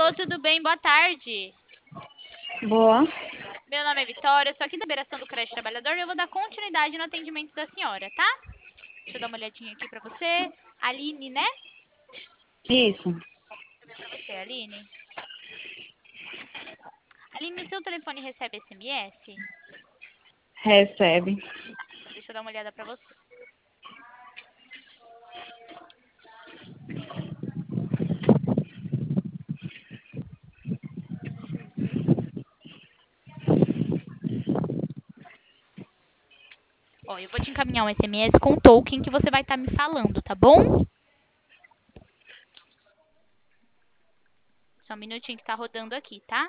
Alô, tudo bem? Boa tarde. Boa. Meu nome é Vitória, eu sou aqui da Beiração do Creche Trabalhador e eu vou dar continuidade no atendimento da senhora, tá? Deixa eu dar uma olhadinha aqui pra você. Aline, né? Isso. Deixa eu ver pra você, Aline. Aline, o seu telefone recebe SMS? Recebe. Então deixa eu dar uma olhada pra você. Ó, eu vou te encaminhar um SMS com o token que você vai estar me falando, tá bom? Só um minutinho que tá rodando aqui, tá?